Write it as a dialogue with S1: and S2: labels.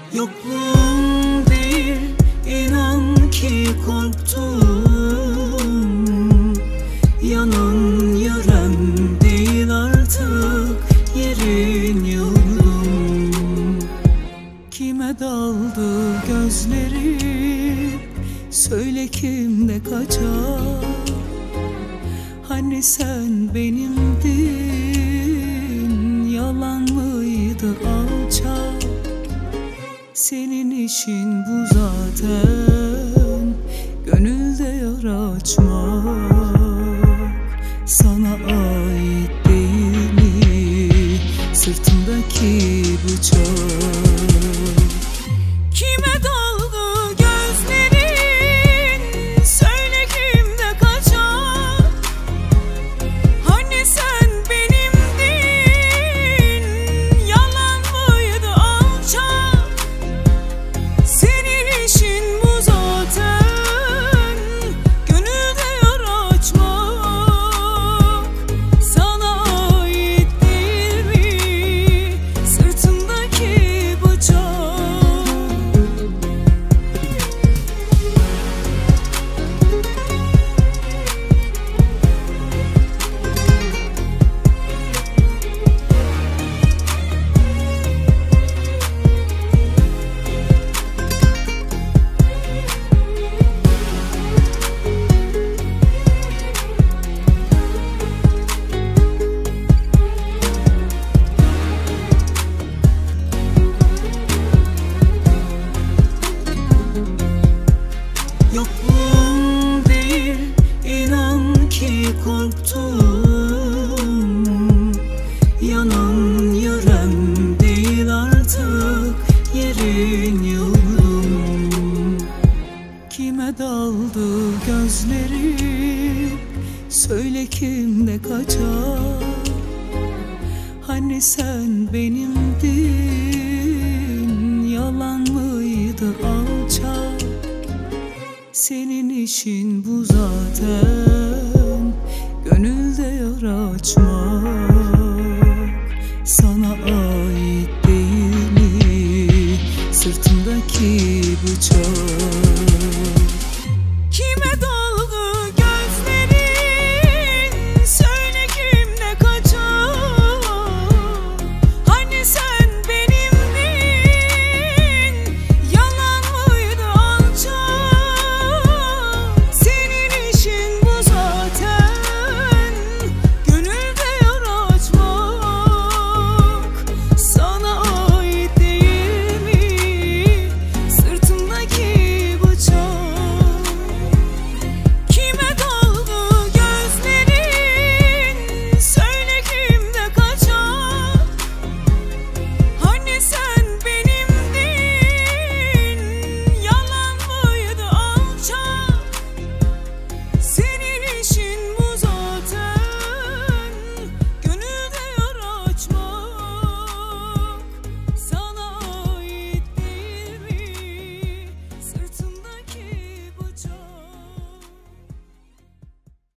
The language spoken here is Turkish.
S1: Yokluğun değil, inan ki korktum. Yanın yörem değil artık, yerin yurdum. Kime daldı gözlerim, söyle kimde kaçar? Hani sen benimdin, yalan mıydı alçak? Senin işin bu zaten, gönülde yara açmak. Sana ait değil mi sırtımdaki bıçak? Kime daldı gözlerin, söyle kimde kaçar? Hani sen benimdin, yalan mıydı alçak? Senin işin bu zaten, gönülde yara açmak. Sana ait değil mi sırtımdaki bıçak? Yokluğun değil, inan ki korktum. Yanın yörem değil artık, yerin yurdum. Kime daldı gözlerim, söyle kimde kaçar? Hani sen benimdin, yalan mıydı alçak? Senin işin bu zaten, gönülde yara açmak.